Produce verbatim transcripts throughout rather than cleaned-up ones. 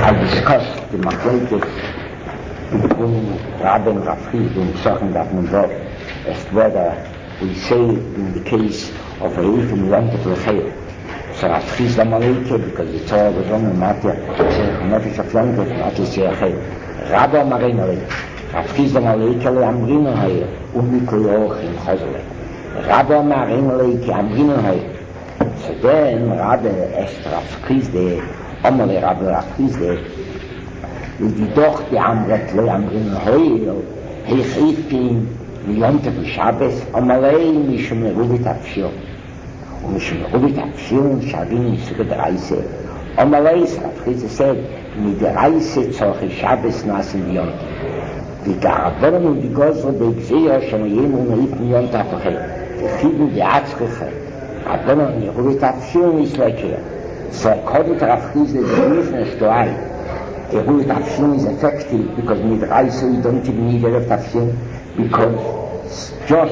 I discussed the Machlekes between Rabbi and Rav Chizda in Psachim Daf Nunvav as whether we say in the case of a Eif in Yom Tov L'Chayil. So Rav Chizda Maleke, because the Torah was on the Matya, Tzerech Nefesh of Yom Tov, not just L'Chayil. Rabbi Amarein Alei, Rav Chizda Maleke Le Amrinu Hayir, Umikol Yochim Chazole. Rabbi Amarein Alei Ki Amrinu Hayir. So then Rabbi asked Rav Chizda, Amale Rabbi Rav Chizda, die doch die Amret le Amrin Hoyel, heich Eifin, Yom Tov Shabbos, Amalei Mishum Merubit Afshir. Und Mishum Merubit Afshir, Shavin Yisuga der Reise. Amalei, Rav Chizda said, mit der Reise zorche Shabbos nasen Yom Tov. Die Garabon und die Gozro beigzeya, schon jemu Eifin Yom Tov Achel. Die Chiden die Atzkeche. Rabon und Merubit Afshir ist lecker. So according to Rav Chizda, the reason is to I. The rule of Tafshin is effective because with Raisa we don't even need a Tafshin because just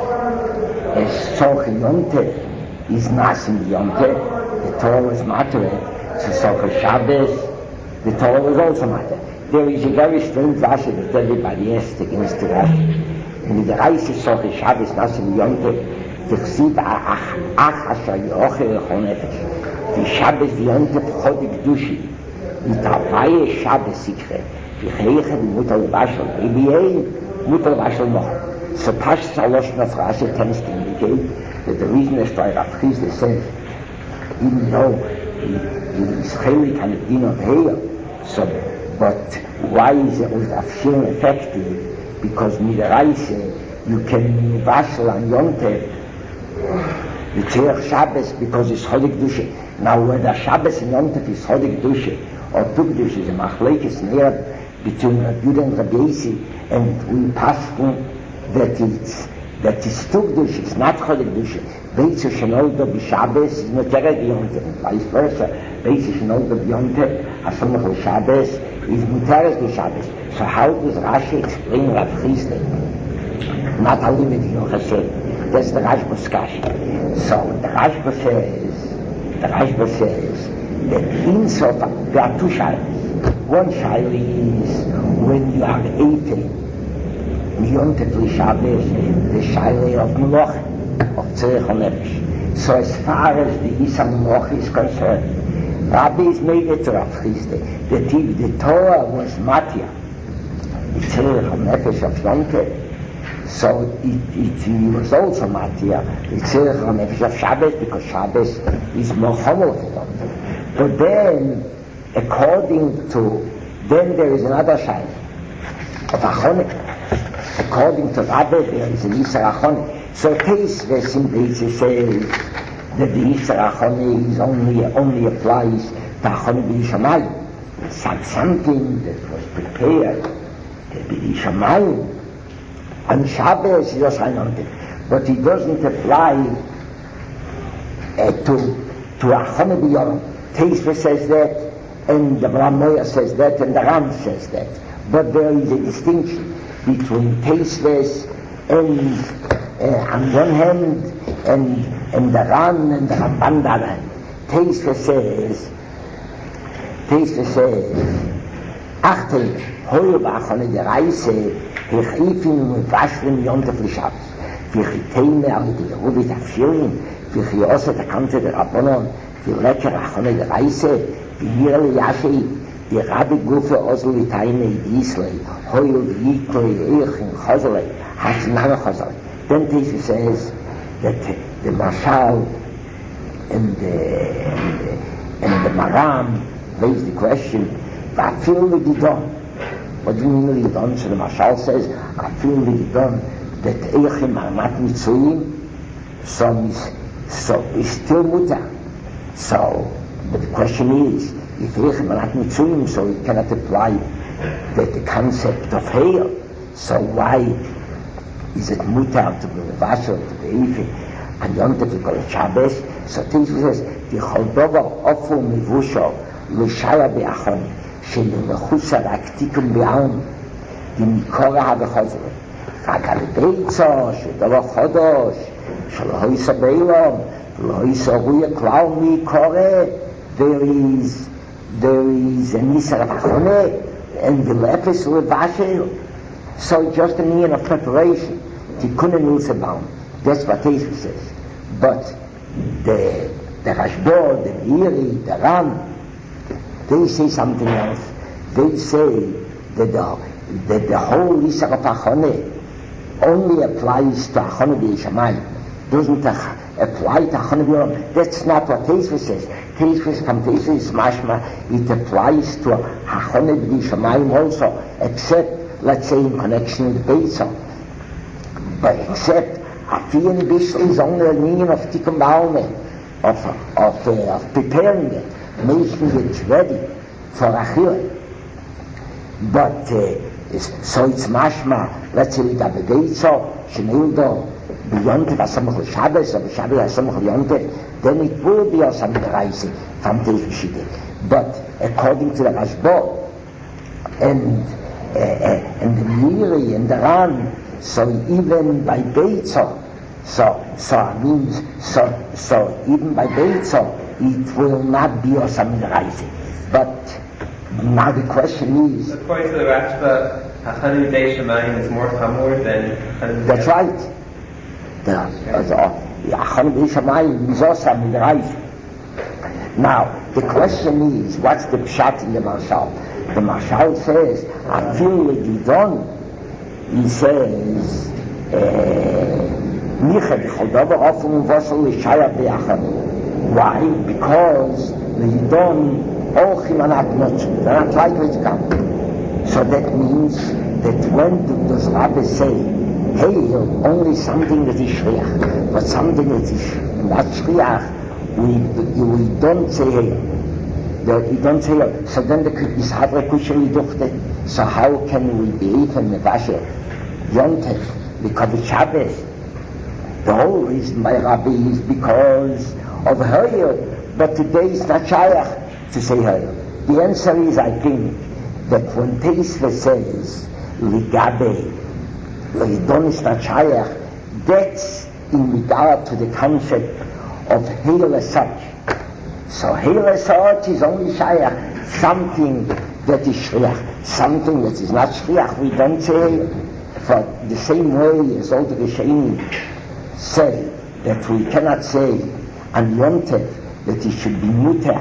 as Soch Yonte is Nasim Yonte, the Torah was Materet, so Soch Shabbos, the Torah was also Materet. There is a very strange Rashi that everybody asked against the Rashi. And with Raisa Soch Shabbos Nasim Yonte, the Chsid Ach Ach Asher Yocher Echon Nefesh. The Shabbos Yonte Chodik Dushi. mit der Weihe Shabbos-Sikre, die Heiche, die Mutter Waschel, die Biein, Mutter Waschel noch. So passt es alles noch Rashi tends to indicate that the reason is why Rav Chizda says, even though the Israeli can be not here, so, but why is it with Afshir effective? Because with the Reise, you can Waschel and Yonte, the Tzerech Shabbos, because it's Chodik Dushe. Now, whether Shabbos and Yom Tov is Chodik Dushe, or Tugdush is a machlekes near between Rabbi Yehuda and Rabbi Yossi, and we pass that it's that it's Tugdush, it's not Chodik Dushe. Beitze Shenoldo b'Shabbos is Muteret b'Yom Tov, vice versa. Beitze Shenoldo b'Yom Tov, Asomach l'Shabbos is Muteret b'Shabbos. So how does Rashi explain Rav Chizda? Not only with Yom Chesed. That's the Rashba Skashi. So the Rashba says, the Rashba says that in Sofa there are two shilas. One shilah is when you are eighteen, Yom Tov Shabbos, the shilah of Meloch, of Tzerech Nefesh. So as far as the Isa Meloch is concerned, Rabbis made it to Rav Chizda that if the Torah was Matya, the Tzerech Nefesh of Yom Tov, so it, it, it was also Matya, the Tzerech Nefesh of Shabbos, because Shabbos is more homologous. But then, according to, then there is another shayla of Achonik. According to Rabbi, there is an Yisar Achonik. So Teisves in Beitze says that the Yisar Achonik is only, only applies to Achonik B'Yishamayim. It's something that was prepared to be Yishamayim. On Shabbos, he does not, but it doesn't apply uh, to to Achone B'Yom. Teisva says that, and the Bramoya says that, and the Ram says that. But there is a distinction between Teisves and uh, on one hand, and and the Ram and the Ramban on the other hand. Teisva says, Teisva says, Achtel, hoye b'Achone the Reise. Ich Eifin und Waschlen Yom Tov Shabbos. Für die Teime, aber die Rubit Afshirin, für die Osse der Kante der Rabbonon, für lecker Achone der Reise, für Mirle Yashei, die Rabbi Gufe Osel die Teime in Israel, Hoyel Yikoi Eichin Chazole, Hasnana Chazole. Then Teisha says that the Mashal and the, and the, and the Maram raise the question, Vafil L'Gidon. What do you mean L'Gidon? So the Mashal says, I feel L'Gidon, that Eichim Armat Mitzuyim, so is, so is still Mutter. So, but the question is, if Eichim Armat Mitzuyim, so it cannot apply that the concept of Heil. So why is it Mutter to be Vashel, to be Eichim, and Yom Tov to call Shabbos? So Teisha says, the Choldover Ofu Mivusho, L'Shaya Be'achoni, שלמחוסה להקטיקום בעם במקור הבחוזר רק על ביצו שדבר חודש שלא ייסע באילום ולא ייסע רוי הכלל מקורא there is there is a Nisar of Achone, and the Lepis Levashel. So just a mean of preparation. Tikkun Nilsebaum. That's what Teisva says. But the the Rashbo, the Meiri, the Ram, they say something else. They say that the, that the whole Nisar of Achone only applies to Achone B'Yishamayim. Doesn't apply to Achone B'Yoram. That's not what Teisva says. Teisva from Teisva is mashma. It applies to Achone B'Yishamayim also, except, let's say, in connection with Beitza. But except, Afiyan Bishel is only a meaning of Tikkun Ba'alme, of, of, uh, of preparing it, making it ready for Achille. But, uh, so it's mashma, let's say, with Abbe Beitza, Shenildo, B'Yontev Asamach L'Shabbos, or B'Shabbos Asamach L'Yontev, then it will be Asam D'Reise from Teisva Shide. But according to the Rashbo, and uh, uh, and the Miri and the Ran, so even by Beitza, so so it means so so even by Beitza, it will not be Asam D'Reise. But now the question is, according to the Rashba, Achone B'Yishamayim is more chamor than Achone. That's right. The Achone B'Yishamayim is Asam D'Reise. Now the question is, what's the pshat in the Marshal? The Marshal says, I feel like you done. He says, Micha b'chodover ofum v'osel l'shaya b'achane. Why? Because the Yidon olchim anat notzu. They're not likely to come. So that means that when does Rabbi say, hey, only something that is shriach, but something that is not shriach, we, we don't say hey. You don't say, so then the is hadre kusheli duchte. So how can we be even mevashe Yontev because of Shabbos? The whole reason by Rabbi is because of Hayel, but today is not shayach to say Hayel. The answer is, I think, that when Teisva says Ligabe, Lidon is not shayach, that's in regard to the concept of Hayel as such. So Heile Sa'ot is only Shayach, something that is Shriach, something that is not Shriach, we don't say, for the same way as all the Rishonim say, that we cannot say on Yontev that it should be muter,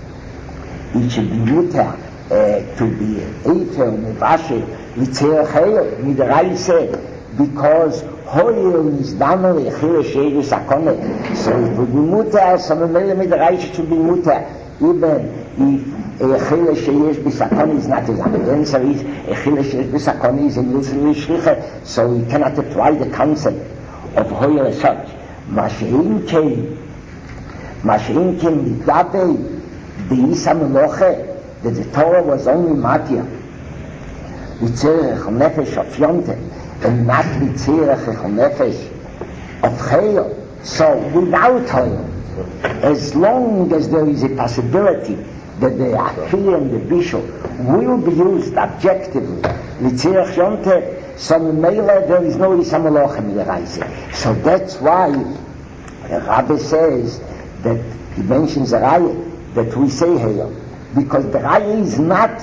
it should be muter uh, to be Eifer, Mevashe, Litzerach Heil, Midaraise, because Hoyel is damali Chile Sheirus Akone. So it would be muter, so Memele Midaraise should be muter, even if Chile Sheirus Bisakone is not examined. The answer is Chile Sheirus Bisakone is in Yusuf Shriche, so we cannot apply the concept of Hoyel as such. Mashein Kei, Mashein Kei Midabe, the Isa Meloche, that the Torah was only Matia, Litzerach Nefesh of Yontev, and not Litzerach Nefesh of Chayil. So without Chayil, as long as there is a possibility that the Afi and the Bishop will be used objectively, Litzerach Yontev, so Mele there is no Isa Meloche Midaraise. So that's why the Rabbi says that he mentions a Raya, that we say Hayil, because the Raya is not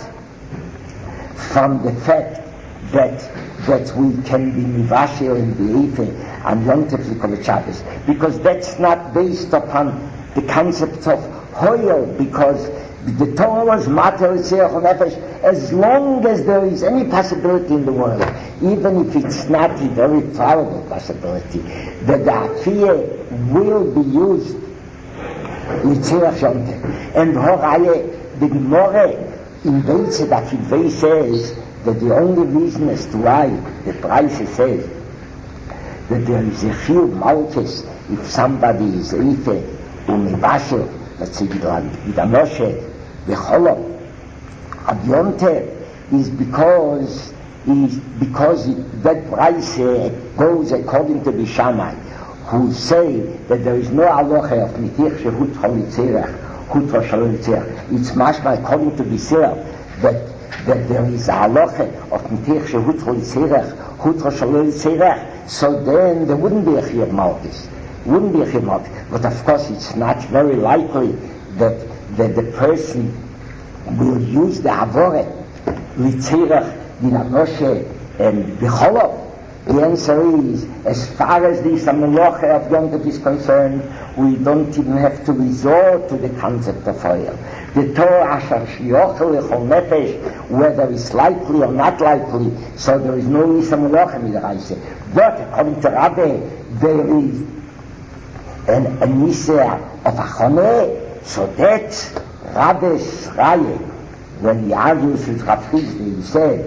from the fact that that we can be Mivashir and Be'efe and Yontev Likol Shabbos, because that's not based upon the concept of Hoyel, because the Torah was Mater Litzerach Nefesh, as long as there is any possibility in the world, even if it's not a very probable possibility, that the Afiyah will be used Litzerach Yontev. And Horaye, the Gemara in Beitze that Yidvei says that the only reason as to why the price says that there is a few malchus if somebody is Eife Umibashir, let's say with a Moshe, the Cholom, Ab Yontev, is because is because it, that price uh, goes according to the Shammai, who say that there is no halacha of Mitich Shehut Cholitzerach, Hut Cholitzerach. It's mashma according to the Sirah that that there is a halacha of Mitich Shehut Cholitzerach, Hut Cholitzerach. So then there wouldn't be a Chiyuv Malchus, wouldn't be a Chiyuv Malchus. But of course, it's not very likely that that the person will use the Havore, Litzirach, Minanoshe, and Bicholov? The answer is, as far as the Isameloche of Yom Tov is concerned, we don't even have to resort to the concept of oil. The Torah Asher Shiochel Lechol Nefesh, whether it's likely or not likely, so there is no Isameloche Midraise. But according to Rabbi, there is an, a Nisa of Achone, so that's Rabbi's Raye. When he argues with Rav Chisda, he said,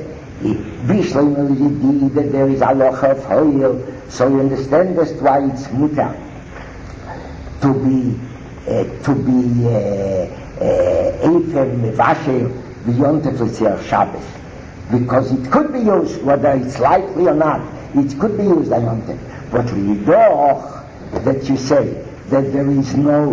that there is halacha of oil, so you understand that's why it's mutar to be uh, to be eifem mevasher beyond the Tzir Shabbos, because it could be used whether it's likely or not. It could be used on Yom Tov, but we know that you say that there is no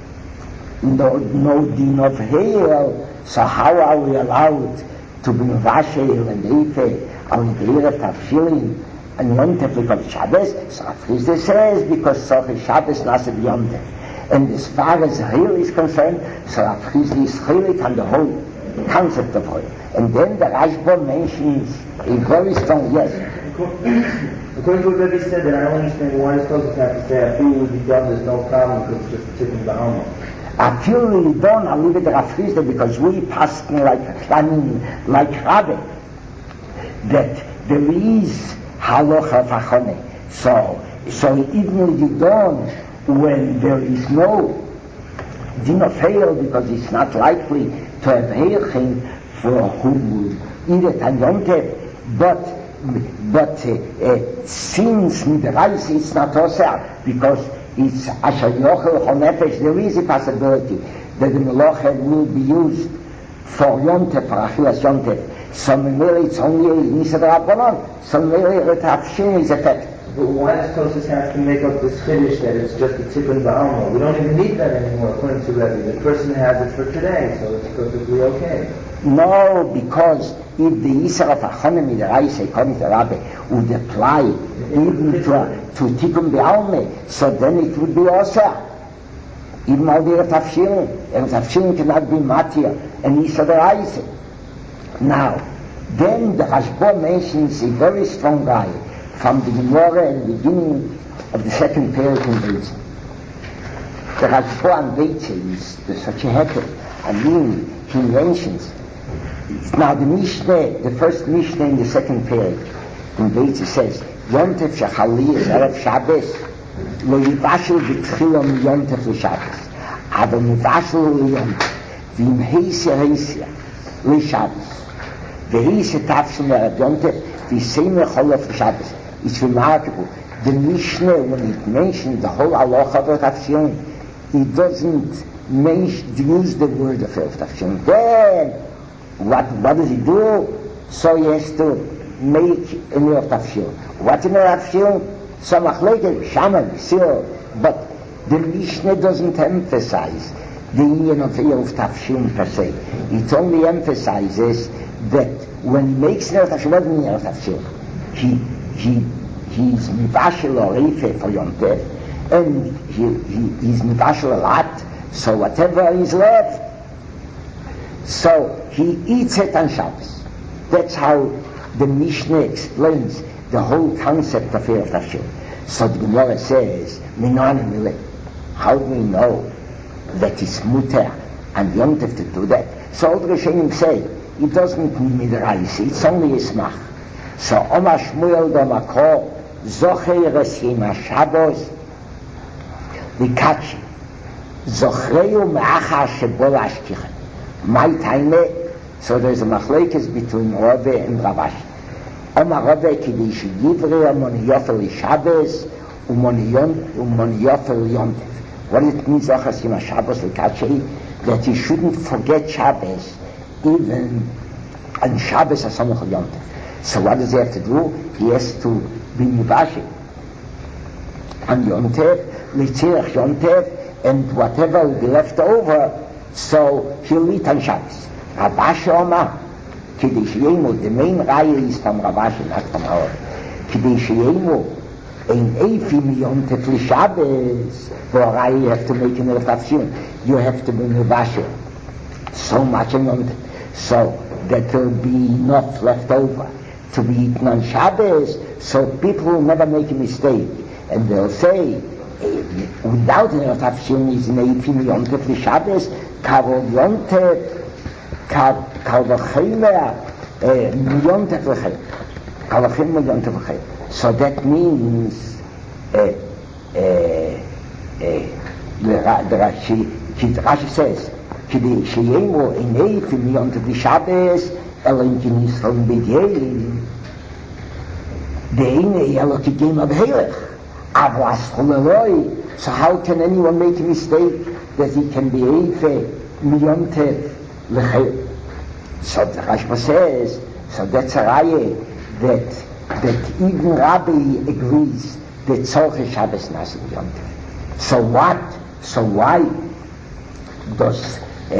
no no din of hail, so how are we allowed to be Mevashel and Eife on the Erev Tafshilin and Yom Tov because Shabbos? So Rav Chisda says because Sochi Shabbos Nasa Yom Tov. And as far as Hil is concerned, so Rav Chisda is chilik on the whole concept of Hil. And then the Rashba mentions a very strong yes. According to what Rebbe said, that I don't understand why it's supposed to have to say a fool would be done, there's no problem because it's just a tip in the Alma. I feel really don't, I'll leave it to Rav Chisda because we passed like, I mean, like Rabbi, that there is halacha v'achone. So, so even you don't, when there is no din of hail, because it's not likely to have hailchim for who would eat it on Yom Tov, but, but uh, uh, since Midrash it's not osir, because it's Asher Yochel Chonefesh, there is a possibility that the Meloche will be used for Yom Tov, for Achilas Yom Tov. So maybe it's only Nisa D'Rabbanan, so maybe the Tafshin is effective. But why does Tosfos have to make up this finish that it's just a tip in the Alma? We don't even need that anymore, according to Rebbe. The person has it for today, so it's perfectly okay. No, because if the Yisra of Achonim in the Reise, according to Rabbi, would apply even to, to Tikkun B'Alme, so then it would be also even al the Tafshilin. And Tafshilin cannot be Matir and Yisra the Reise. Now, then the Rashba mentions a very strong guy from the Gemara and the beginning of the second period in Beitz. The Rashba and Beitz is such a heter. I mean, he mentions now the Mishnah, the first Mishnah in the second period in Beitz says Yom Tov Shechali is Erev Shabbos lo yivashel b'tchila mi Yom Tov l'Shabbos aber yivashel l'Yom Tov v'im heisya heisya l'Shabbos v'heisya tafshel Erev Yom Tov v'seim l'cholof l'Shabbos. It's remarkable. The Mishnah, when it mentions the whole halacha of Tafshilin, it doesn't mention, use the word of Tafshilin. Then, what, what does he do? So he has to make an Erev Tafshilin. What's an Erev Tafshilin? So machleket, shaman, seal. But the Mishnah doesn't emphasize the union of Erev Tafshilin per se. It only emphasizes that when he makes an Erev Tafshilin, what does he mean Erev Tafshilin? He He, he's mivashel or reife for Yom Tov, and he, he, he's mivashel a lot, so whatever is left, so he eats it on Shabbos. That's how the Mishnah explains the whole concept of Erev Tafshil. So the Gemara says, how do we know that it's muter and Yom Tov to do that? So all the Rishonim say, it doesn't mean midrash, it's only a smach. So Omar Shmuel Domako Zocher Resim Shabbos Vikachi Zochreu Me'achar Shebol Ashkichem. My time, so there's a machlekes between Rave and Ravash. Omar Rave Kidish Yivre Amon Yofel Shabbos Umon Yofel Yom Tov. What does it mean Zocher Resim Shabbos Vikachi? That you shouldn't forget Shabbos even on Shabbos or Samach Yom Tov. So what does he have to do? He has to be mivashel on Yom Tov, litzirach Yom Tov, and whatever will be left over, so he'll eat on Shabbos. Ravash Omar, Kidei Sheyemu, the main raya is from Ravash, not from our. Kidei Sheyemu, ein eifim Yom Tov l'Shabbos, for a raya you have to make an Erev Tafshilin. You have to be mivashel so much on Yom Tov, so that there will be enough left over to be eaten on Shabbos, so people will never make a mistake, and they'll say, eh, without an Tafshilin is an eighteen Yom Tov for Shabbos, Kavod Yom Tov, Kal V'Chaymer, Yom Tov V'Chaymer, Kal V'Chaymer Yom Tov V'Chaymer. So that means, uh, uh, uh, the Rashi, the Rashi says, כדי שימו עיני פניון תבישבס אלא אם כן ישראל בגלים דעיני אלא כגים הבהלך אבל אסכול אלוהי. So how can anyone make a mistake that he can be eife miyon tev lechayr? So the Rashba says, so that's a raya that that even Rabbi agrees that tzorche Shabbos nas miyon tev. So what? So why does Uh, uh,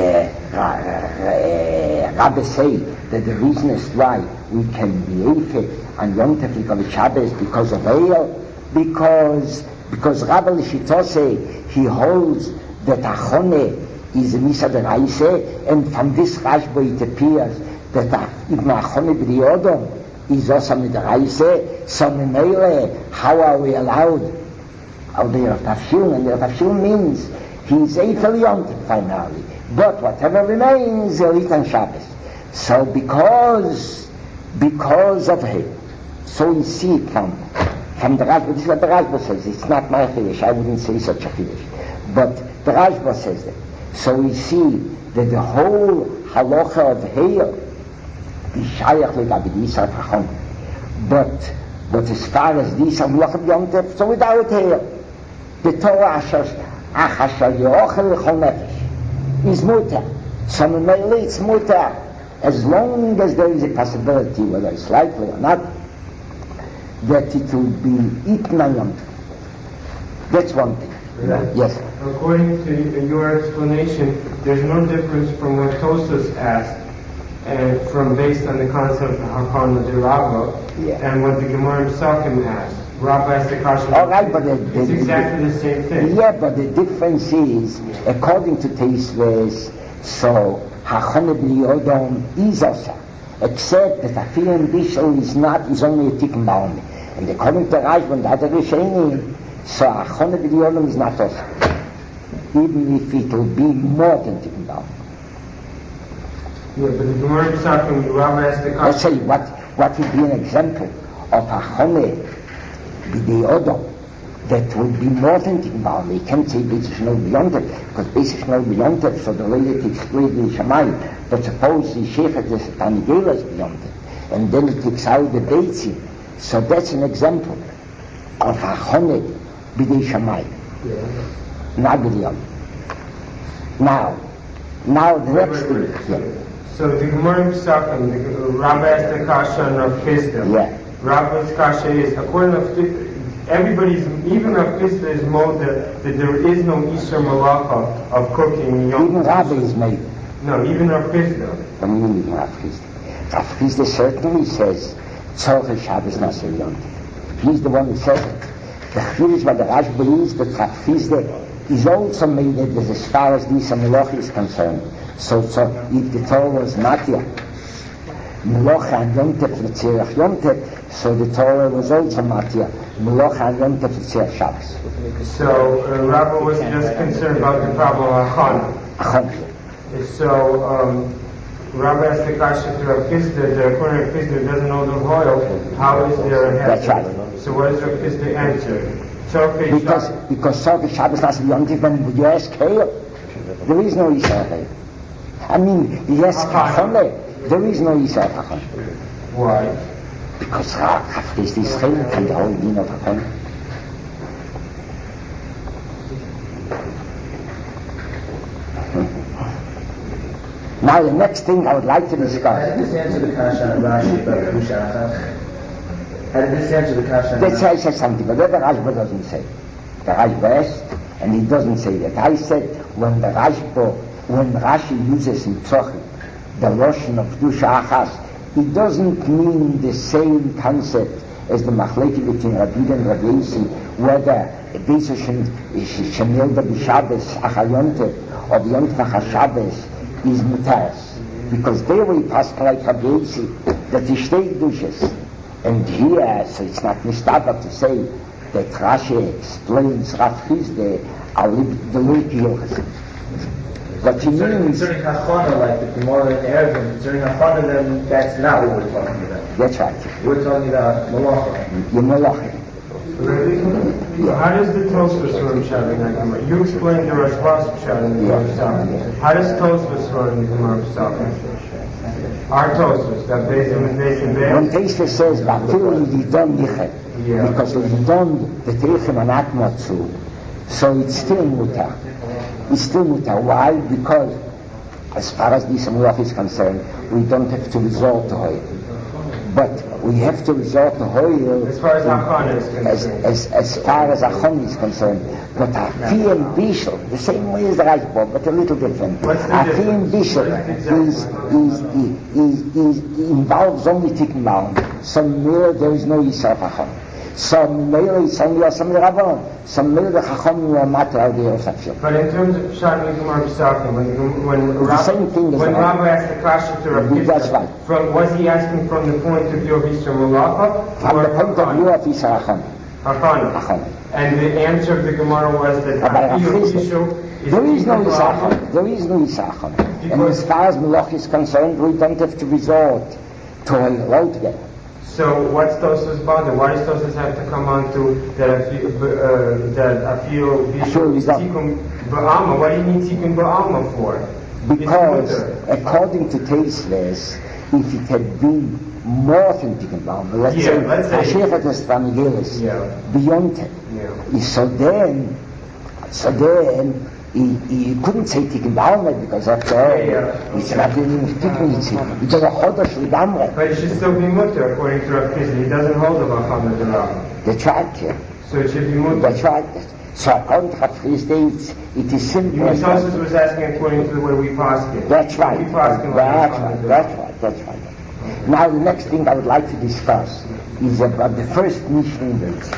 uh, Rabbi say that the reason is why we can be Eife on Yom Tov of Shabbos because of Eil, because because Rabbi Lishitose, he holds that Achone is a Misa Deraise, and from this Rashba it appears that even Achone B'Yodom is also Deraise. So Memele, how are we allowed? Al Deir Tafshil, and Deir Tafshil means he is Eife Yom Tov finally. But whatever remains, he'll eat on Shabbos. So because, because of him, so we see it from, from the Rashba. This is what the Rashba says. It's not my Chiddush. I wouldn't say such a Chiddush. But the Rashba says that. So we see that the whole halacha of Heil is shayach legabi Yisar Chachon. But, but as far as this halacha of Yom Tov, so without Heil, the Torah asher achashal yochel l'chol nefesh is mutar. So mainly it's mutar, as long as there is a possibility, whether it's likely or not, that it will be eaten on Yom Tov. That's one thing. Yeah. Yes. According to your explanation, there's no difference from what Tosas asked, and from based on the concept of Hakana de Rabba, Yeah. and what the Gemara Pesachim asked. Rabba asked the question. All right, but the, the, it's exactly the same thing. Yeah, but the difference is, according to Teisves, so Hachane B'Yodom is also, except that Afilim Bishel is not, is only a Tikkun Baum. And according to Rashba and other Rishonim, so Hachane B'Yodom is not also, even if it will be more than Tikkun Baum. Yeah, but the Gemara Pesachim, Rabba asked the question. Let's say, what, what would be an example of Hachane B'Yodom that would be more than Tikkun Baum? You can't say Beis Shnol beyond it, because Beis Shnol beyond it, so the lady takes split in Shammai, but suppose the Shechet is Tanigelas beyond it, and then it takes out the Beitzim. So that's an example of Hachone B'Dei Shammai. Not B'Yodom. Now, now the Wait, next wait, wait. thing. Yeah. So the Gemara Pesachim, the Rabba asked the kasha on Rav Chisda. Yeah. Rabba's kasha is, according to everybody's, even Rav Chisda is mold that, that there is no Isur Malacha of cooking Yom Even Rabbi is made. No, even Rav Chisda. What do you mean even Rav Chisda? Rav Chisda certainly says, Tzorche Shabbos Nasir Yom Tov. He's the one who says it. The Chiddush is what the Rashba believes that Rav Chisda is also made it as far as this Melacha is concerned. So, so if the Torah was Matya, Melacha and Yom Tov L'Tzirach Yom Tov, so the Torah was also Matya, Melacha and Yom Tov L'Tzirach Shabbos. So uh, Rabba was just concerned about the problem of Achana. Achon. So um, Rabba asked the kasha to Rav Chisda, that according to Rav Chisda doesn't know the oil, how is there a That's right. So what does Rav Chisda answer? Tzorchei Because, Shabbos. because Tzorche Shabbos Nasir Yom Tov, when you ask Heil, there is no Yisrael Heil. I mean, yes, Chachone, there is no Yisrael Chachone. Why? Because Rav Chisda is Heil from the whole din of Chachone. Now the next thing I would like to How discuss. did this answer the kasha on Rashi about Kedusha Achas? How did this answer the kasha on Let's say I Rashi? said something, but that the Rashba doesn't say. The Rashba asked, and he doesn't say that. I said, when the Rashba, when Rashi uses in Tzochi, the Lashon of Kedusha Achas, it doesn't mean the same concept as the Machleki between Rabbi and Rabbi Yossi, whether Beis Shenilda B'Shabbos Achayonte or the Yom Tov Shabbos is mutaris. Because there we pass like Rabbi Yossi, that is shtei kedushes. And here, so it's not mistaba to say that Rashi explains Rav Chisda the Leiki Yochas. But he Concerning, means... concerning Hachana, like the Gemara in Erevin, concerning Hachana, then that's not what we're talking about. That's right. We're talking about Malacha. You're Malachim. How does the Tosfos learn Pshat in that Gemara? You explained the Rashbas Pshat in the Gemara Pesachim. How does Tosfos learn in the Gemara Pesachim? Our Tosfos, that based on the nation When base? Tosfos says, Ba'afil Lidon Nichet, Yeah. because Lidon, the Teichem Anat Matzu, so it's still mutar. It's still mutar. Why? Because as far as this Mulach is concerned, we don't have to resort to Hoyle. But we have to resort to Hoyle As far as Hachana is as, concerned. as, as far as Achon is concerned. But Afi and Bishel, the same way as the Reichbog, but a little different. What's the Afi and difference? Bishel What is the is, is, is, is, is, involves only Tikkenbaum. Some more there is no Yisrael Achon. Some more is only Asam Rabban. Some more the Chacham are matter of the Yosafil. But in terms of Pshat in the Gemara Pesachim, when, when, The same thing as when the- Rabbi asked the Kasha to Rav That's Chisda, right. from, was he asking from the point of view of Yisra Malacha From or the point of view of Yisrael Achon. Hachana? Achon. And the answer of the Gemara was that Rabbi Afi Rav Chisda. Yishu There is no Tikun Yisachon. Ba'alma. There is no Yisachon. And Because- as far as Melach is concerned, we don't have to resort to Hoyle altogether. So what's Tosfos bother? Why does Tosfos have to come on to that Afi uh, that Afi Afil Yishu Lidon. Tikun Ba'alma? What do you need Tikun Ba'alma for? Because It's mutter. according to Tosfos, if it had been more than Tikkenbaum, let's Yeah, say let's say- Hashechet was Vangelis, Yeah. beyond it. Yeah. So then, so then, he, he couldn't say Tikkenbaum because after all, Yeah, yeah. it's not even Tikkun, it's, it's a Chodesh Lidamre. But it should still be mutter according to Rav Chisda. He doesn't hold of Hachana the Rav. That's right, yeah. So it should be mutter. That's right. So according to Rav Chisda, it's, it is simple. You mean as that. Tosfos was asking according to the way we paskin. That's right. We paskin like That's Hachana right. the That's Rav. right. That's right. Now the next thing I would like to discuss is about the first Mishnah in Beitz.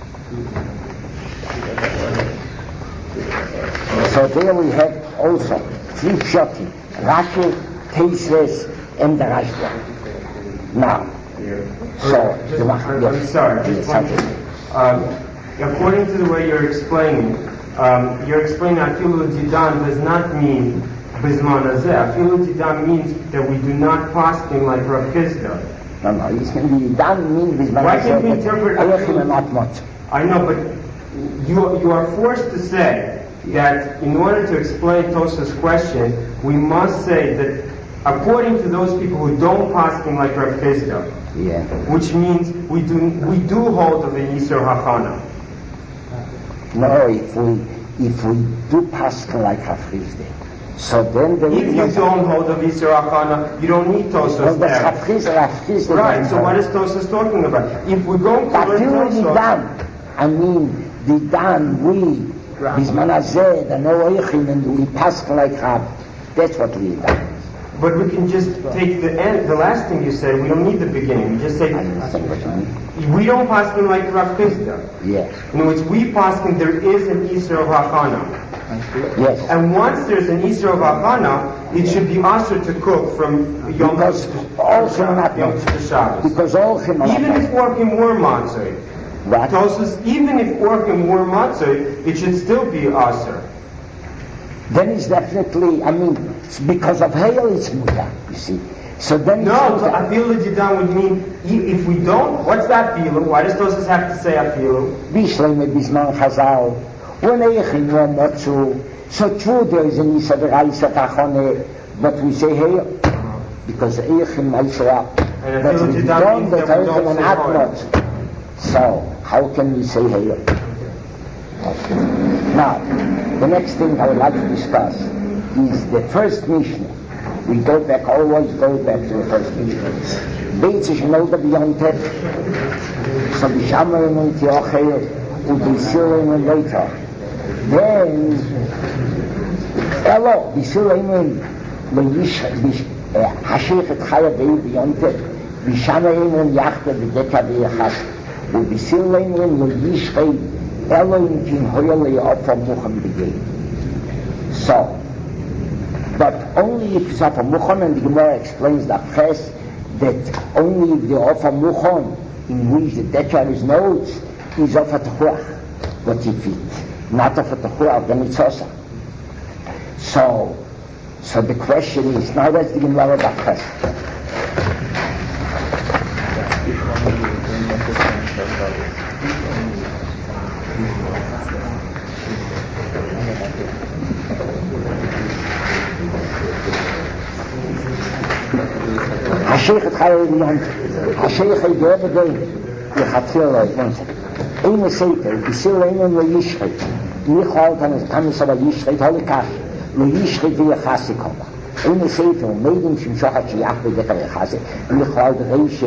So there we have also three pshatim, Rashi, Tosfos, and the Rashba. Now, so Just, the I'm, yes, I'm sorry, just yes, one okay. thing. Um, according to the way you're explaining, um, you're explaining Afilu Didan does not mean Bizman Hazeh. Afilu Didan means that we do not paskin like Rav Chisda. No, no, it can be done mean with Why can't we interpret Ayachim and not much. I know, but you, you are forced to say that in order to explain Tosfos' question, we must say that according to those people who don't paskin like Rav Chisda, Yeah. which means we do we do hold of the Yisur Hachana. No, if we if we do Pascha like Hafrizde, so then there If is you no don't hold of Yisur Hachana, you don't need Well, Tosfos that's there. Hafrizde, Hafrizde. Right, so what is Tosfos talking about? If we're going to But learn you the Tosfos, Dan, I mean, the Dan, we, Bisman Hazeh, the no Eichim, and we Pascha like Haf, that's what we done. but we can just take the end, the last thing you said, we don't need the beginning. We just say, I understand what you mean. we don't paskin like Rav Chisda. Yes, In which we paskin, there is an Yisur of Hachana. yes. And once there's an Yisur of Hachana, it should be usher to cook from Yom Because Tov all to Chimon Yom Tov to Shabbos. Because all Chimon Even if working were matzah, What? Tosfos, even if working were matzah, it should still be usher. Then it's definitely, I mean, it's because of hail it's muta, you see. So then No, it's so muta. afilu jidan would mean i- if we don't. What's that afilu? Why does Tosfos have to say afilu? Bishleme Bisman Chazal, when Eichin were not so, so true there is an Isa Bereisa Tachone, but we say hail, because Eichin might show up. And But afilu we jidan don't, means that that we Eichin don't and say not hail. not. So, how can we say hail? Now, the next thing I would like to discuss is the first Mishnah. We go back, always go back to the first Mishnah. Beitz is an older beyond it. So the Shamarim and Tiochel, and the Sirim and later. Then, hello, the Sirim when Hashich et Chaya Dei beyond it, the Shamarim and Yachte, the Deka Beyachas, and the Sirim and Yishrei, Elohim Kin Hoyale Opha Mucham Begay. So, but only if it's off a muchon, and the Gemara explains that first, that only if the off a muchon, in which the decker is notes, is off a techuach. But if it's not off a techuach, then it's also. So, so the question is, now that's the Gemara that first. השייך התחיל לעניין, השייך הגיע בגין, יחתחיל לו את מונסק. אין מסייטר, בסיר אינם לא ישחית, מי חולת כמס אבל ישחית, הולי כך, לא ישחית ויחסי כמה. אין מסייטר, מידים שמשוחת שיח בדקה ויחסי, מי חולת רישה,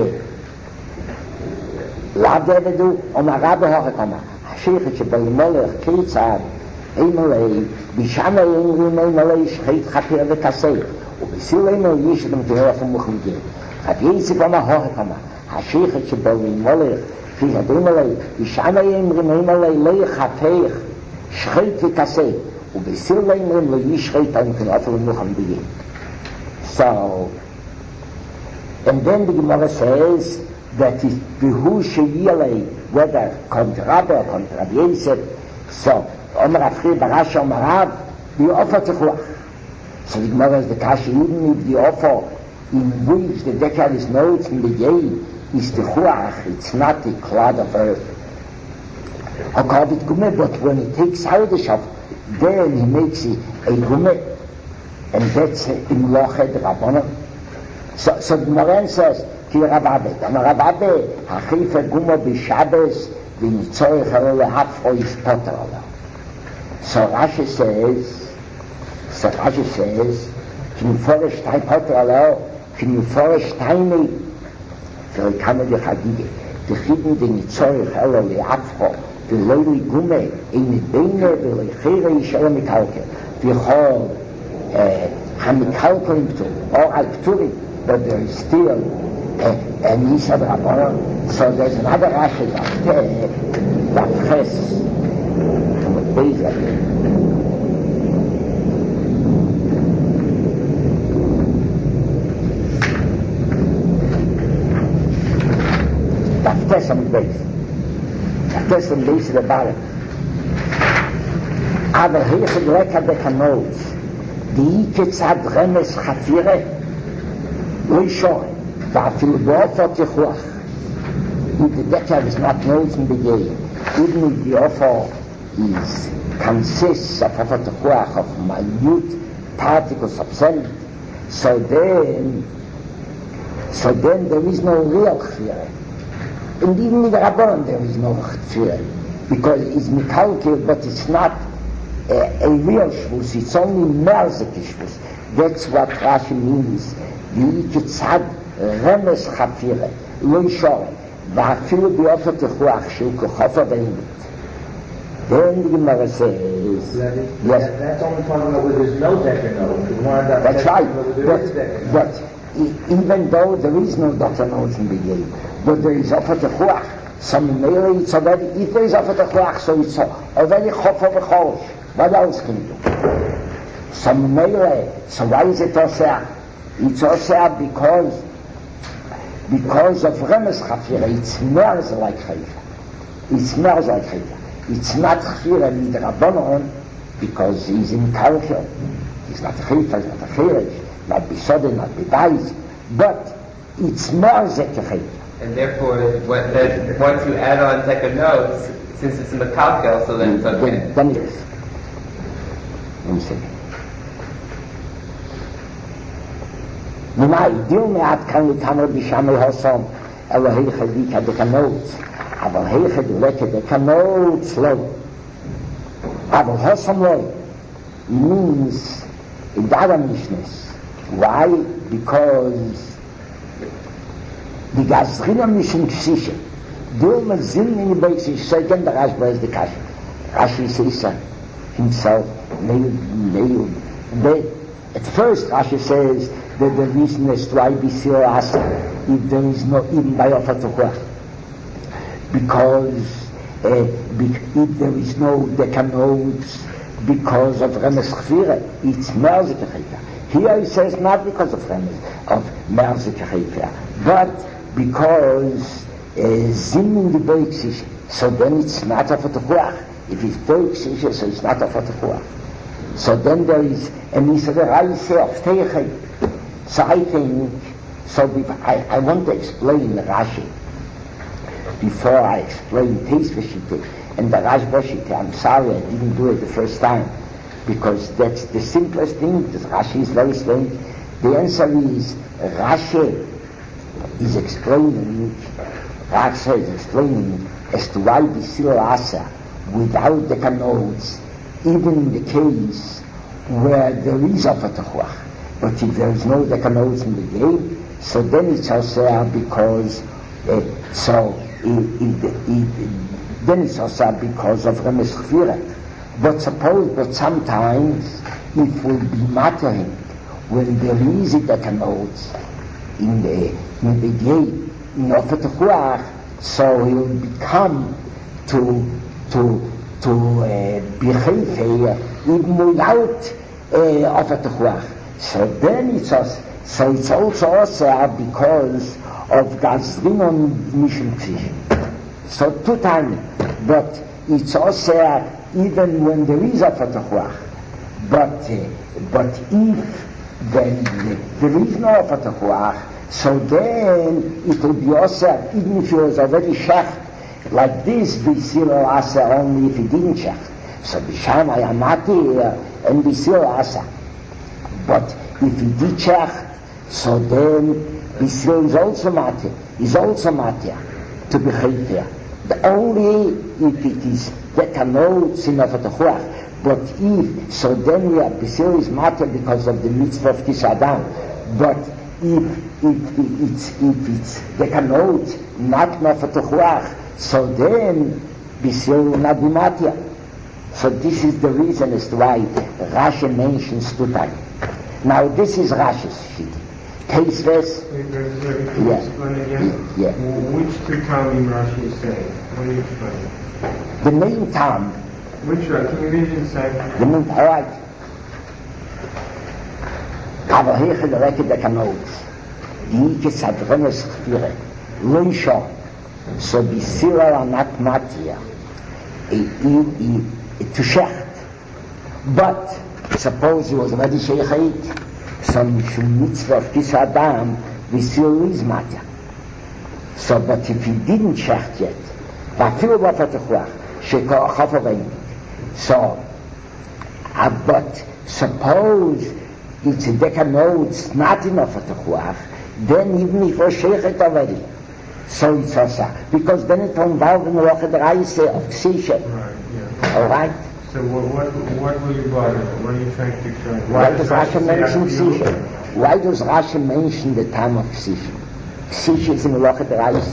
לאו דבדו, או מראה בהוכה כמה. השייך שבאים מולך, קיצר, אין מלאי, בשם אין רימי מלאי שחית חפיר וכסי, ובסיר אינם ישחית מתאר אפו מוחמגים. hat jese kama hohe kama ha sheikh chboli molech fi hademale ishana yem remale le khateich shreit kase u besir le yem le yishreit an knafel noch am dige. So and then the Gemara says that is behu sheyele whether kontraba kontrabiese so omar afri barash omarav the offer to so the Gemara is the kashi even if the offer in which the decker is notes in the gate is the chuach, it's not the cloud of earth. But when he takes out the shop, then he makes it a gume, and that's in lochet rabbanon. So, so the Moran says, ki Rababe, the Rababe, hachifa gume b'Shabbos, v'nitzorich ha'ole hafro is poter ala. So Rashi says, so Rashi says, ki miforish tai poter ala, can you forest tiny for come the hagige the hidden the nitzorich helo le afro the lowly gume in the bene the khere yishalom kalke the whole hamikalke to or alturi but there is still a nisa rabbanon so there's another rashi that that has from the base of it. Test on the base. Test on the base of the bottom. Aber hier ist die Lecker der Kanot. Die Iketzad Remes Chatire. Ui schon. Da viel Beoffer Techuach. If the Decker is not notes in the game, even if the offer is consists of offer Techuach of minute particles of sand, so then so then there is no real Chatire. And even in the Rabbanon there is no fear, because it's mikalkil, but it's not a, a real shvus, it's only merzik shvus. That's what Rashi means. V'yikitzad remes chafire, lo yishore, v'afilu b'ofer techuach shil kochofa v'imit. Then the Gemara says, that is, yes. That, that's only talking about where there's no decker note. That's right. But, but even though there is no doctor notes in the game, but there is offer techuach. Some mainly it's already, if there is offer techuach, so it's already chofa v'cholish. What else can you do? Some mainly, so why is it oseh? It's oseh because because of remes chafira. It smells like chayfa. It smells like chayfa. It's not chafira in the Rabbanon because he's in culture. He's not a chayfa, he's not a chayrish, not bisodin, not bidais, but it smells like a chayfa. And therefore, what, that, once you add on second notes, since it's in the kalkel, so then it's okay. Then, then it is. One second. Numai, dil me'at kan l'tamer b'shamei hosom, elo heicha dika dekanot, aber heicha dileke dekanot lo. Aber hosom lo means in the other Mishnas. Why? Because the Gazrina Mission Ksisha, dil me zin in the base, is second, the Rashba is the Kasha. Rashi says so himself, male, male, male. At first, Rashi says that the reason is why be serious if there is no even by offer to work. Because uh, be, if there is no decanotes, because of Remes Chvira, it smells like a chayka. Here he says not because of Remes, of Merzik Hefer, but because Zim in the Boiksish, so then it's not a Fatachuach. If it's Boiksish, so it's not a Fatachuach. So then there is a Misereise of Teichei. So I think, so we, I, I want to explain Rashi before I explain Teisvashite and the Rashbashite. I'm sorry I didn't do it the first time, because that's the simplest thing. This Rashi is very strange. The answer is Rashi is explaining, Rashi is explaining as to why Bisil Asa without the notes, even in the case where there is a Fatachuach. But if there is no decanotes in the game, so then it's also because uh, so it, it, it, then it's also because of Remes Chvirat. But suppose, but sometimes it will be mattering when there is a decanotes in the in the game, in Fatachuach, so he will become to to to uh, behave even without uh, Fatachuach. So then it's also, so it's also also because of Gazrinon Mishum Tzich. So two times, but it's also even when there is a Fatachuach. But uh, but if then there is no Fatachuach, so then it will be also, even if it was already shecht, like this, Bisilo Asa only if he didn't shecht. So Bishama Yamati and Bisilo Asa. But if he did shecht, so then Bisilo is also matir, is also matir to be chayter. Only if it is decanotes in Fatachuach. But if, so then we are, Bisilo is matter because of the mitzvah of Tisadam. But if, if, if it's, if it's decanotes, not Fatachuach, so then Bisilo will not be matter. So this is the reason as to why Rashi mentions two times. Now this is Rashi's sheet. Case verse. Yeah. Explain again? Yeah. Which two Tamim Rashi is saying? What do you explain? The main Tam. Which one? Can you read it inside? The main, alright. Aber heche the record that canoes. Die Ike Sadrenes Chvire. Loisho. So Bisilo are not matir. To shecht. But suppose he was already sheichait, some mitzvah of Tisadam, Bisilo is matter. So, but if he didn't shecht yet, vafilu b'Fatachuach, shekor chafarein. So, uh, but suppose it's a decanotes not enough Fatachuach, then even if he was sheichet already, so it's also, because then it will involve in the Rocha D'Raise of Ksisha. Right, yeah. All right? So what, what, what will you bother? What are you trying to explain? Why, Why does Rashi mention Ksisha? Why does Rashi mention the time of Ksisha? Ksisha is in the Rocha D'Raise.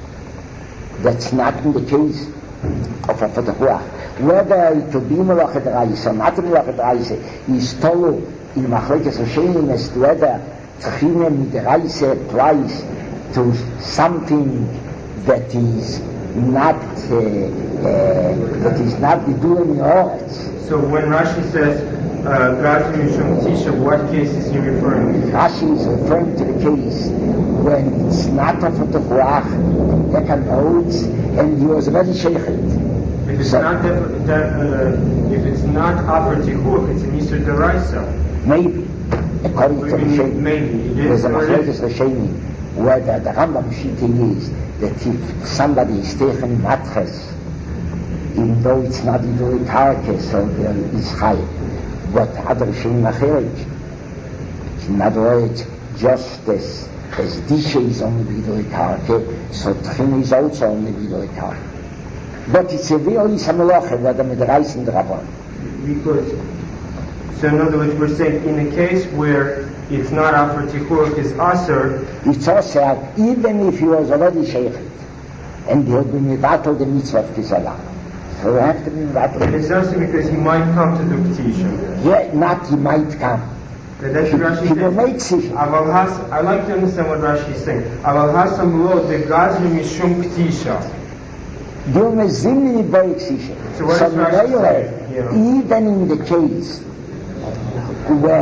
That's not in the case of a Fatachuach. Whether it will be in the Rocha D'Raise or not in the Rocha D'Raise is told in Machlekes Rishonim as to whether Tchinem in the Reise applies to something that is not uh, uh, that is not the doing Oretz. So when Rashi says Gazim Mishum Tisha, what case is he referring to? Rashi is referring to the case when it's not a Fatachuach, decanotes, and he was already sheichet. If it's so, not def- de- uh, if it's not Afer Tichuach, it's an Isur Deraisa. Maybe, according to Rishonim. Maybe. There's a Machlekes Rishonim whether the Rambam Shita is that if somebody is taken matches, even though it's not even a karke, so there is high. But other Rishonim Acherich, in other words, just as as Disha is only vidui karke, so Tchina is also only vidui karke. But it's a really samaloche whether with the rice in the Rabban. Because, so in other words, we're saying in a case where it's not Afer Tichuach, is Aser. It's also, even if he was already sheichet, and he had been mivatal the mitzvah of Tisalah. So we have to be mivatal. It's also because he might come to do P'tisha. Yeah, not he might come. But that's what Rashi He will make sich. I like to understand what Rashi is saying. Aval hasam lo de gazri mishum P'tisha. Dilme zimni boik sicher. So what So is Rashi saying? Yeah. even in the case where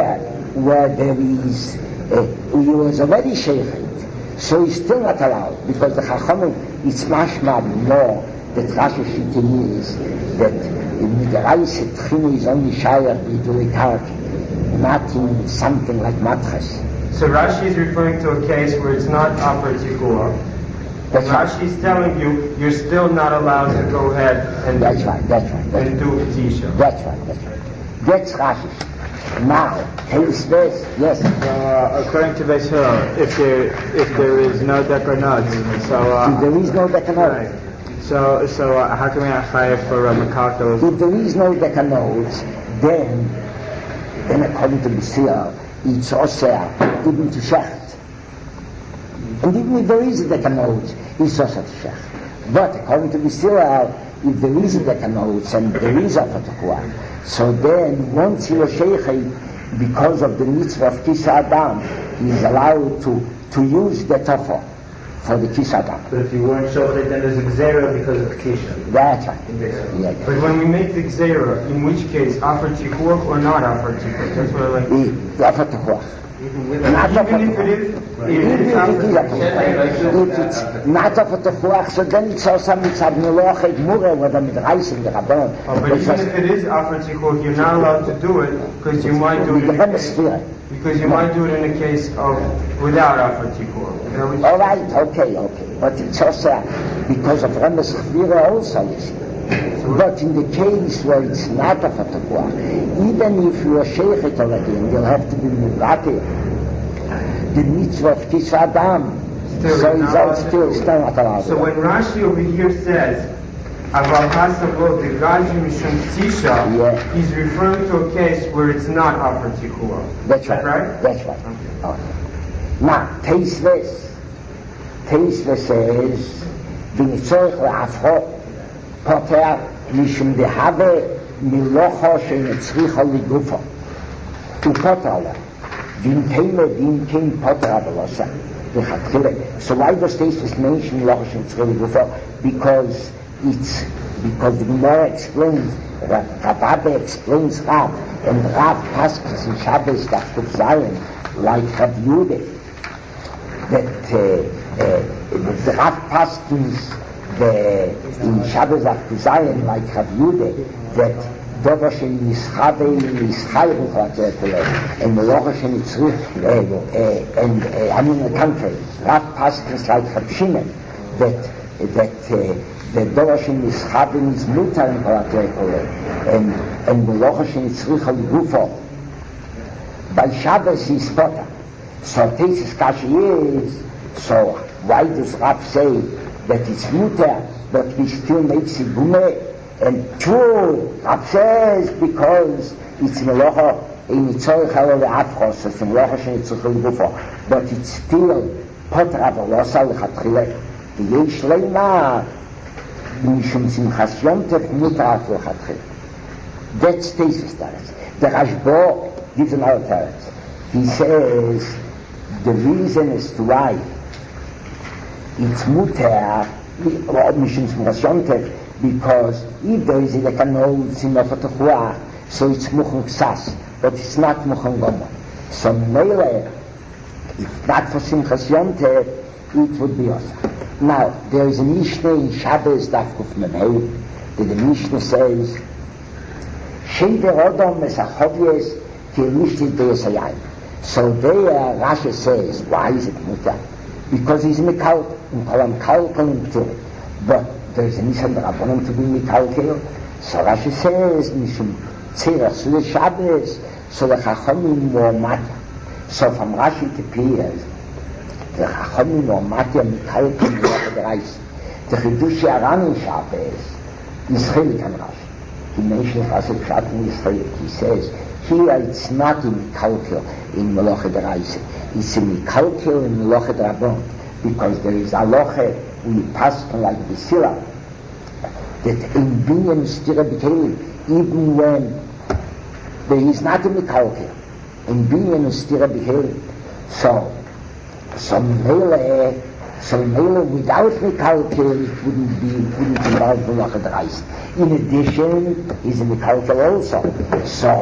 where there is, uh, he was already sheikhed, so he's still not allowed, because the Chachamim, it's mashma more, that Rashi Shittim is, that in the Reise Tchini is only shaykh with the Karki, not in something like Matras. So Rashi is referring to a case where it's not upper tikua. That's Rashi is telling you you're still not allowed to go ahead and, That's right, that's right. That's and do Tisha. That's right, that's right. That's Rashi. Now, case this, yes. Uh, according to Beis Hillel, if there if there is no dekanot, so uh, If there is no dekanot, right. So so uh, how can we have fire for uh, Makalkos? if there is no dekanot, then, then according to B'sir, it's osir even to shecht. And even if there is a dekanot, it's osir to shecht. But according to B'sir, if there is a dekanot and there is a fatakua, so then once you are sheikh, because of the mitzvah of Kisa Adam, he is allowed to, to use the tofa for the Kisa Adam. But if you weren't shochet, then there's a gzera because of Kisha. That's right. Yeah. But when we make the Gzeira, in which case, offer Tikuach or not offer Tikuach? That's what I like. The fatakua. Not Even if it is, Even it if is it offer is a if it's not of a techuach, so then it's also mitzad melochet mure, whether mit reising the rabban. Oh, but even if it is offer Tikuach, you're not allowed to do it because you might do it in a case, because you might do it in a case of without offer Tikuach. All right, okay, okay. But it's also because of Remes Chvira also, you see. But in the case where it's not of a techuach, even if you are sheikhet already, and you'll have to be mivati, the mitzvah of Kis Adam, Still so not it's all allowed to still, do it. still not allowed. So when Rashi over here says, Aval Hasavot, the Gajim Mishum Tisha, Yeah. he's referring to a case where it's not offer Tikuach. That's Is that right. right? That's right. Okay. Now, taste this. Taste this says, v'nitzorich le'afro, poter mishum dehave milocho shenetzricha ligufo. Upoter le. V'im keime v'im keim poter avalosa. V'chatchile. So why does this mention milocho shenetzricha ligufo? Because it's, because the Gemara explains, Rabbi explains Rav, and Rav Paskins in Shabbos Daf Zion, like Rav Yudeh, that uh, uh, the Rav Paskins the, in Shabbos Daf Zion, like Rav Yudeh, that Dover shel Yischabe Yischai Ruchat and Melocha shel Yitzrich, and uh, I mean the country, Rav Paskins like Rav Shimon, that that uh, the Dover shel Yischabe is Mutar in and and Melocha shel Yitzrich al Gufo. By Shabbos is Potter. So Tesis Kashi is, so why does Rav say that it's Mutar, but we still make Sigume? And true, Rav says because it's Melocha in Yitzorich al Afros, it's Melocha shel Yitzrich al Gufo, but it's still Potter Avalosa l'chatchile. Yesh leima mishum simchas yom tov mutar l'chatchile. That's Tesis Teretz. The Rashba gives another Teretz. He says the reason as to why it's mutar mishum simchas yom tov, because if there is a dekanot in of a techuach, so it's muchon ksas, but it's not muchon gomer. So meile, if not for simchas yom tov, it would be also. Now, there is a Mishnah in Shabbos Daf Kuf Memei, that the Mishnah says, Sheider Odom Mesachovyes Kirishtis Beyesayayim. So there, Rashi says, why is it mutar? Because he's Mikal, in Kolam Kalkal in Tur. But there is a Nishan Rabbanim to be Mikalkel. So Rashi says, Mishum Tzirach, so the Shabbos, so the Chachamim were matter. So from Rashi it appears, the Chachamim were matter Mikalkel in the Reis. The Chidush Aran in Shabbos is Chelik on Rashi. He mentions Rashi Pshat in Yisrael. He says, here it's not in Mikalkel in Melochet Reis. It's in Mikalkel in Melochet Rabbon. Because there is Aloche, we pass like the Sira, that in Binyan Stira B'Kelim, even when there is not a Mikalkel, in Binyan Stira B'Kelim, so, so Mele, so Mele without Mikalkel, it wouldn't be, it wouldn't involve Melochet Reis. In addition, is a Mikalkel also. So,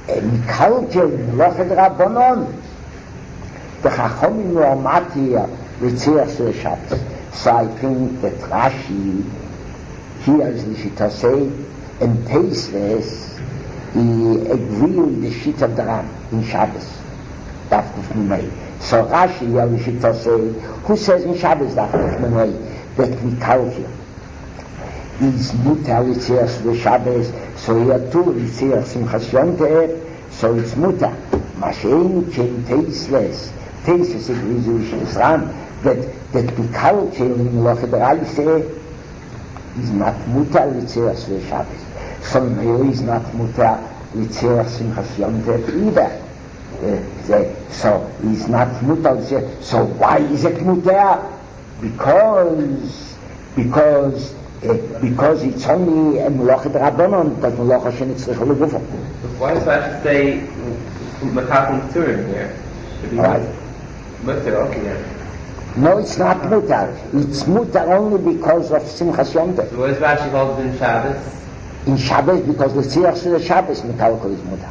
Mikalkel, Melochet Rabbanon, the Chachomim were Matir, Ritziach to the Shabbos. So I think that Rashi, here is the Shita say, and Tasteless, he agree with the Shita of the Ram in Shabbos. Dafkuf Mimei. So Rashi, here the Shita say, who says in Shabbos Dafkuf Mimei, that Mikalkel is Mutar Ritziach to the Shabbos, so here too Ritziach Simchas Yom Tov, so it's Mutar. Mashen Ken Tasteless. Tasteless agrees with Shita Ram, that that Mikalkel in Melochet Raise is not Mutar Ritziach to the Shabbos. So Meir is not Mutar Ritziach Simchas Yom Tov either. Uh, so he's not Mutar Ritziach. So why is it Mutar? Because because uh, because it's only a Melochet Rabbanon, but Melochet Shenitzrich Legufo. Why does Rashi say Makakum Turim here? Should be Right. Mutar, okay. No, it's not Mutar. It's Mutar only because of Simchas Yom Tov. So what does Rashi hold in Shabbos? In Shabbos, because the Tzirach to the Shabbos, Mikalkel is Mutar.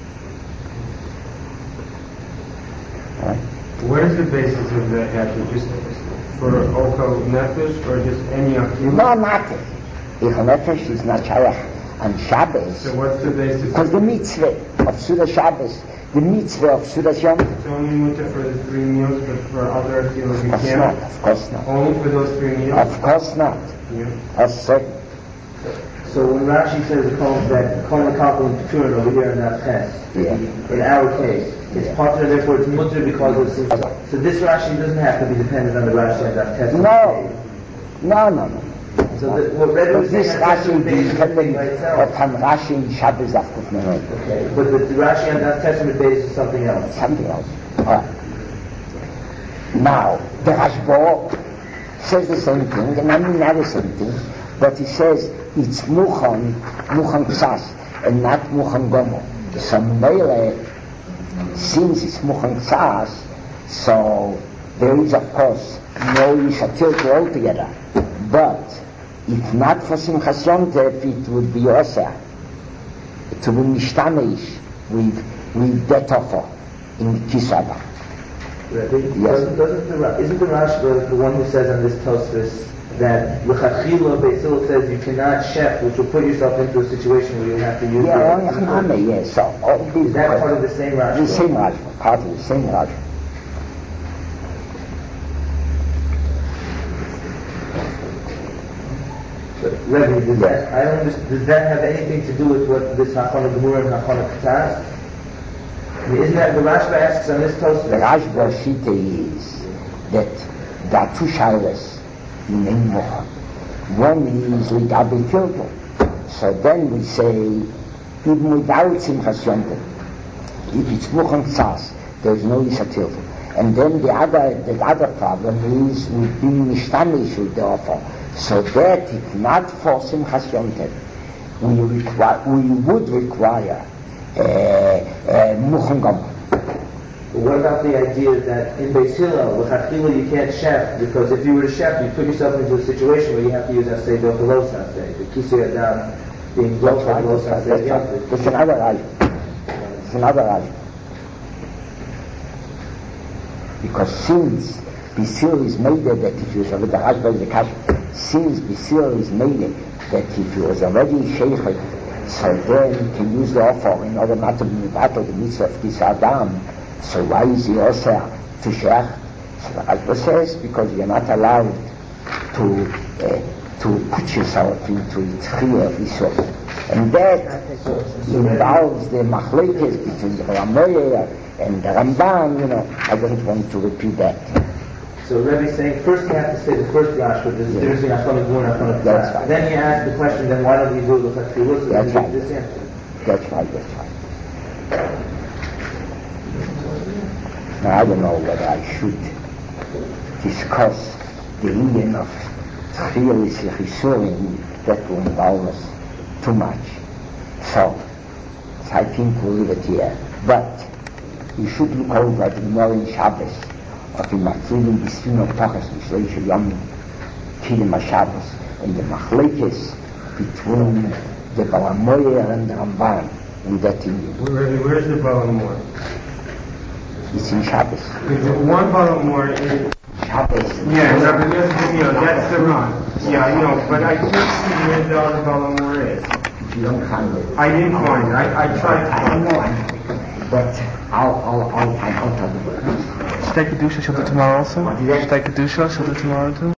Right? What is the basis of that heter? Just for Oko Nefesh or just any Akil? No, nothing. Ich Nefesh is not Shayach on Shabbos. So what's the basis? Because the mitzvah of Suda Shabbos, the mitzvah of Suda Yom Tov. It's only mutter for the three meals, but for other Akilas you Of course can't? not, of course not. Only for those three meals? Of course not. Yeah. That's certain. So when Rashi says the Kol, that Kol Mekapel and Keturin over here in that test, Yeah. in our case, it's Potter, therefore it's Mutter because of Simcha. So this Rashi doesn't have to be dependent on the Rashi and that test. No. No, no, no. So the, what Rebbe But was saying, this that test Rashi is based is on the thing depending by itself. upon Rashi in Shabbos Dafkuf Memei. Okay, but the, the Rashi and that Testament base is something else. Something else. All right. Now, the Rashba says the same thing, and I mean not the same thing, but he says it's Muchan, Muchan Ksas, and not Muchan Gomo. So Mele, since it's Muchan Ksas, so there is of course no Yishatil altogether. But if not for Simchas Yom Tov, it would be Osa to be Mishtamish with with that offer in Kisaba. Rebbe, Yes. doesn't, doesn't the, Ra- isn't the Rashba the one who says on this Tosfos that L'chachila Beisil says you cannot chef, which will put yourself into a situation where you have to use Yeah, your- Yachname, yes. So all these Is that part of the same Rashba? the same Rashba, part of the same Rashba. But Rebbe, does Yes. that, I don't understand, does that have anything to do with what this Hachana Gemura and Hachana Katas? I mean, isn't that, the Rashba asks on this The Tosfos, Rashba Shita is that there are two Shilas in Ein Mocha. One is Ligabi Tilto. So then we say, even without Simchas Yom Tov, if it's Muchan Ksas, there is no Yisa Tilto. And then the other, the other problem is we've been Mishtamish with the offer. So that if not for Simchas Yom Tov, we, require, we would require uh, uh, Muchan Gomer. what about the idea that in Beis Hillel, L'chachila you can't chef, because if you were to chef, you put yourself into a situation where you have to use Asay Dochalos Asay, the Kisei Adam being That's Dochalos right, that's right, that's right. Asay. It's another Rashba. It's another Rashba. Because since Bisir is made it that if you was already the Rashba is the Kash, since Bisir is made it that if you was already Sheikh, so then you can use the offer in order not to be battled the mitzvah of Kisei Adam. So why is he also to Sheikh? So the Rashba says because you're not allowed to uh, to put yourself into Yitzchiyah of Yisrael. And that involves the machlekes between the Ramoyer and the Ramban, you know. I don't want to repeat that. So Rebbe's saying first you have to say the first Rashba, there's a difference between Hachana Gemura and Hachana That's Katas. right. Then you ask the question, then why don't we do L'chachila? So That's then you right. get this answer. That's right, that's right. Now, I don't know whether I should discuss the Indian of Tchilis Yechisurim that will involve us too much. So, I think we'll leave it here. But, you should look over the Gemara in Shabbos of the Mafridim Bisrin of Tochas Mishleish Yom Kilim HaShabbos and the Machlekes between the Balamoyer and the Ramban in that in, Where, where's the Balamor? it's in Shabbos. Is it one Balamor in... Shabbos. Yeah, no, but that's, you know, that's the run. Yeah, I know, but I can't see where the other Balamor is. If you don't find it. I didn't find it. I, I tried to I find know, it. but I'll, I'll, I'll find out of the Should I Kedusha, she'll do tomorrow also? What is that? Should I Kedusha, she'll do tomorrow too?